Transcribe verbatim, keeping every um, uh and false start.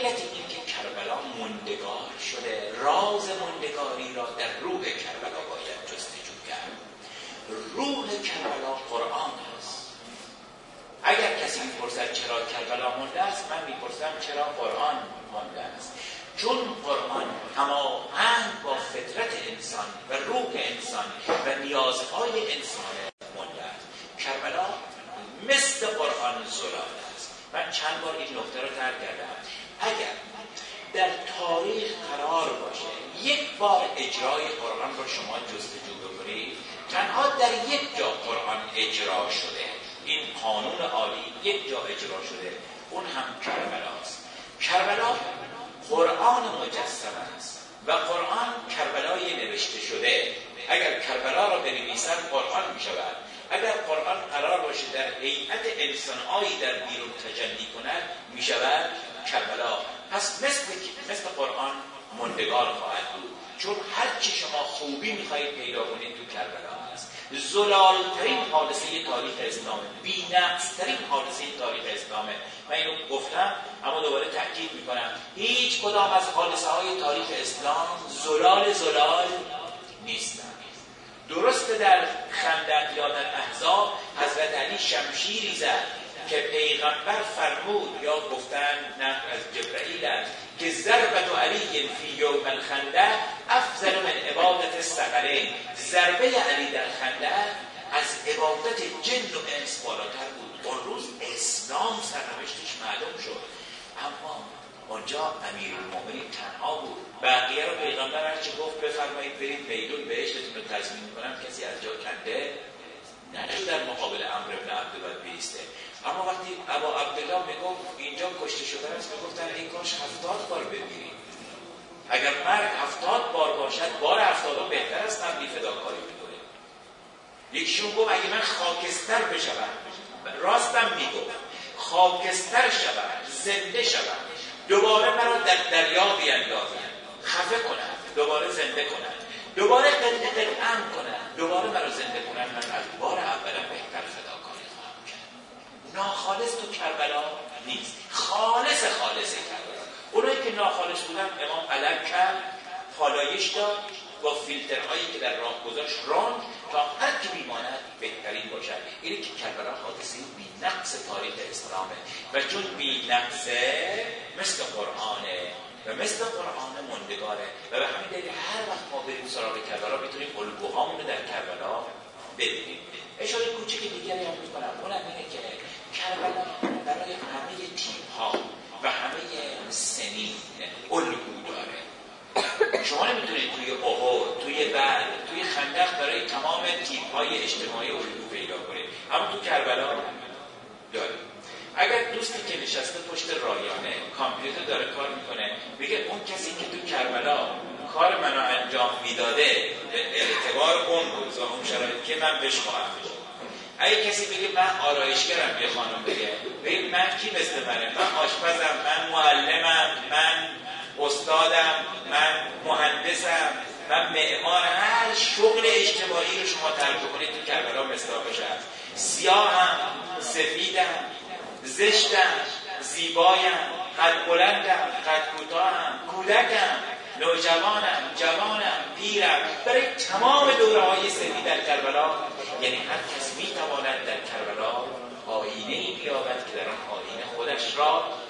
علت این که کربلا موندگار شده، راز موندگاری را در روح کربلا باید جستجو کرد. روح کربلا قرآن است. اگر کسی میپرسد چرا کربلا مانده است، من میپرسم چرا قرآن مانده است. چون قرآن هماهنگ با فطرت انسان و روح انسان و نیازهای انسان مانده است. کربلا مثل قرآن زلال است. من چند بار این نکته را ترک کردم. اگر در تاریخ قرار باشه یک بار اجرای قرآن را شما جستجو بکنید، تنها در یک جا قرآن اجرا شده، این قانون عالی یک جا اجرا شده، اون هم کربلاست. کربلا قرآن مجسم است و قرآن کربلای نوشته شده. اگر کربلا را بنویسند قرآن می شود. اگر قرآن قرار باشه در هیئت انسان‌هایی در بیرون تجلی کند، می شود کربلا. پس مثل, مثل قرآن ماندگار خواهد بود، چون هرچی شما خوبی می خواهید پیدا کنید تو کربلا است. زلالترین حادثه تاریخ اسلامه، بی نقصترین حادثه تاریخ اسلامه. من اینو گفتم اما دوباره تأکید میکنم، هیچ کدام از حادثه های تاریخ اسلام زلال زلال نیستند. درسته در خندق یا در احزاب حضرت علی شمشیری زد که پیغمبر فرمود یا گفتن نه از جبرئیل است که ضربت علی فی یوم الخندق افضل من عبادت الثقلین. ضربه علی در خندق از عبادت جن و انس بالاتر بود. اون روز اسلام سرنوشتش معلوم شد، اما اونجا امیرالمومنین تنها بود. بقیه رو پیغمبر هرچی گفت بفرمایید برید میدون بهشتتون رو تضمین کنم، کسی از جا کنده نشد در مقابل عمرو بن عبدالله بیسته. اما وقتی ابا عبدالله میگفت اینجا کشته شده است، میگفتن این کاش هفتاد بار بمیرید. اگر مرگ هفتاد بار باشد، بار هفتاد بهتر است قبلی فداکاری میکنه. یکیشون گفت اگه من خاکستر بشم، راستم میگفت، خاکستر شوم، زنده شوم، دوباره مرا در دریا بیندازن، خفه کنن، دوباره زنده کنن، دوباره قلقم کنن، دوباره مرا زنده کنن، من از بار اولم بهتر فداکاری خواهم کرد. ناخالص تو کربلا نیست، خالص خالص کربلا. اونایی که ناخالص بودن امام علم کرد، پالایش داد با فیلترهایی که در راه گذاشت راند تا هر کی بیماند بهترین باشد. اینه که کربلا حادثه بی نقص تاریخ اسلامه و چون بی نقصه مثل قرآنه و مثل قرآن ماندگاره و به همین دلیل هر وقت ما بریم سراغ کربلا میتونیم الگوهامون رو در کربلا ببینیم. اشاره کوچیک دیگری هم میکنم، اونم اینه که کربلا برای همه تیم‌ها و همه سنین الگو داره. شما نمیتونید توی احد، توی بعد، توی خندق برای تمام تیپ‌های اجتماعی الگو پیدا کنید، اما تو کربلا دارید. اگر دوستی که نشسته پشت رایانه کامپیوتر داره کار میکنه، بگه اون کسی که تو کربلا کار منو انجام میداده به اعتبار اون روز و اون شرایط که من بهش خواهم شد. اگه کسی بگه من آرایشگرم، یه خانم بگه بگه من کی مثل منه، من آشپزم، من معلمم، من استادم، من مهندسم، من معمار، هر شغل اجتماعی رو شما تعریف کنید تو کربلا مصداقش هست. سیاهم، سفیدم، زشتم، زیبایم، قد بلندم، قد کوتاهم، کودکم، نوجوانم، جوانم، پیرم. برای تمام دوره‌های سنی در کربلا، یعنی هر کس می‌تواند در کربلا آینه‌ای بیابد که در آن آینه خودش را